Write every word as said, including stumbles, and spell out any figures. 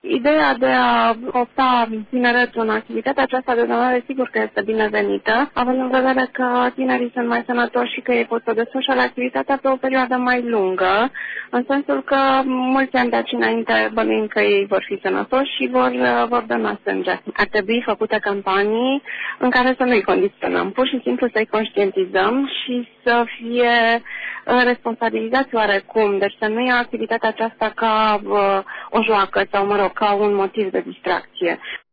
Ideea de a opta tineretul în activitatea aceasta de donare sigur că este binevenită, având în vedere că tinerii sunt mai sănătoși și că ei pot să desfășoare activitatea pe o perioadă mai lungă, în sensul că mulți ani de aici înainte bănuim că ei vor fi sănătoși și vor, vor dona sânge. Ar trebui făcute campanii în care să nu-i condiționăm, pur și simplu să-i conștientizăm și să fie responsabilizați oarecum, deci să nu ia activitatea aceasta ca uh, o joacă sau, mă rog, ca un motiv de distracție.